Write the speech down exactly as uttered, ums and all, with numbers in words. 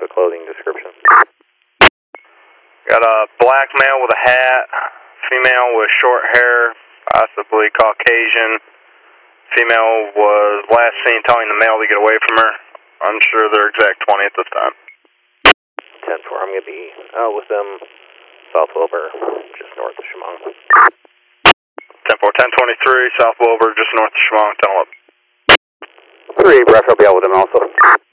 the clothing description. Got a black male with a hat, female with short hair, possibly Caucasian. Female was last seen telling the male to get away from her. Unsure their exact twenty at this time. ten four, I'm going to be out with them South Wilbur, just north of Chemung. ten four, ten twenty-three, South Wilbur, just north of Chemung, tunnel up. three, Breck, I'll be out with them also.